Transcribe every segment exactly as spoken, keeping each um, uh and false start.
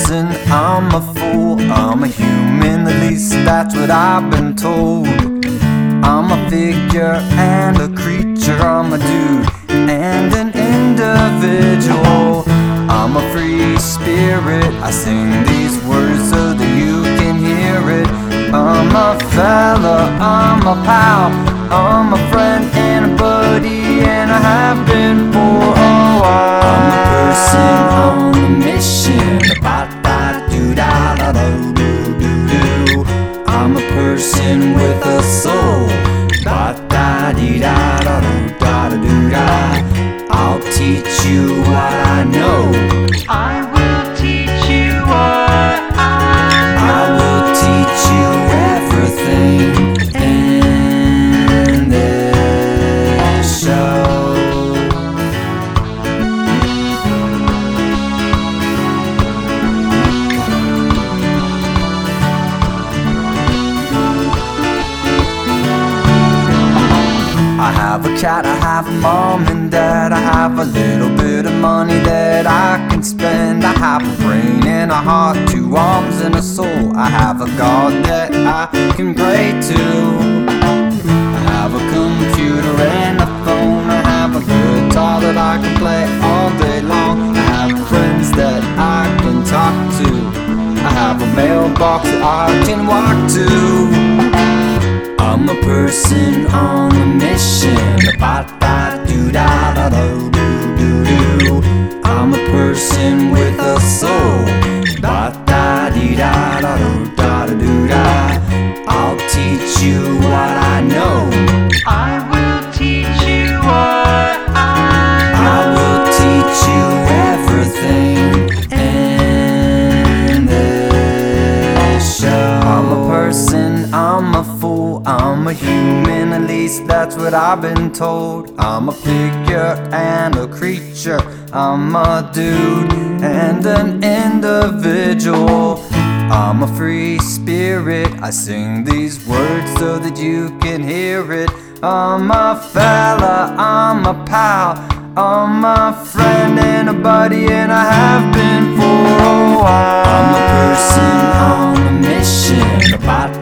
person, I'm a fool, I'm a human, at least that's what I've been told. I'm a figure and a creature, I'm a dude and an individual. I'm a free spirit, I sing these words so that you can hear it. I'm a fella, I'm a pal, I'm a friend and a buddy, and I have been for a while. I'm a person on a mission, ba-da-do-da-da-do-do-do. I'm a person with a soul, ba-da-dee-da-da-do-da-da-do-da. I'll teach you what I know. I will teach you what I know. I will teach you everything in this show. I have a cat, I have a mom and dad, I have a little bit of money that I can spend. I have a brain and a heart, two arms and a soul. I have a God that I can pray to. I have a computer and a phone. I have a guitar that I can play all day long. I have friends that I can talk to. I have a mailbox that I can walk to. I'm a person on a mission, ba-da-do-da-da-do-do-do. I'm a person with a soul, ba-da-dee-da-da-do-da-da-do-da. I'll teach you what I know. I will teach you what I know. I will teach you everything in this show. I'm a person, I'm a fool, I'm a human, at least that's what I've been told. I'm a figure and a creature, I'm a dude and an individual. I'm a free spirit, I sing these words so that you can hear it. I'm a fella, I'm a pal, I'm a friend and a buddy, and I have been for a while. I'm a person on a mission,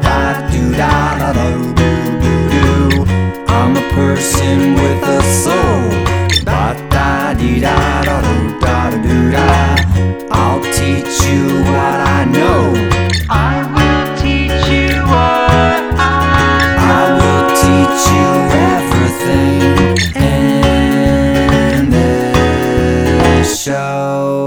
ba-da-do-da-da-do-do-do. I'm a person with a soul, ba-da-dee-da-da-do-da-da-do-da. I'll teach you what I know. I will teach you what I know. I will teach you everything in this show.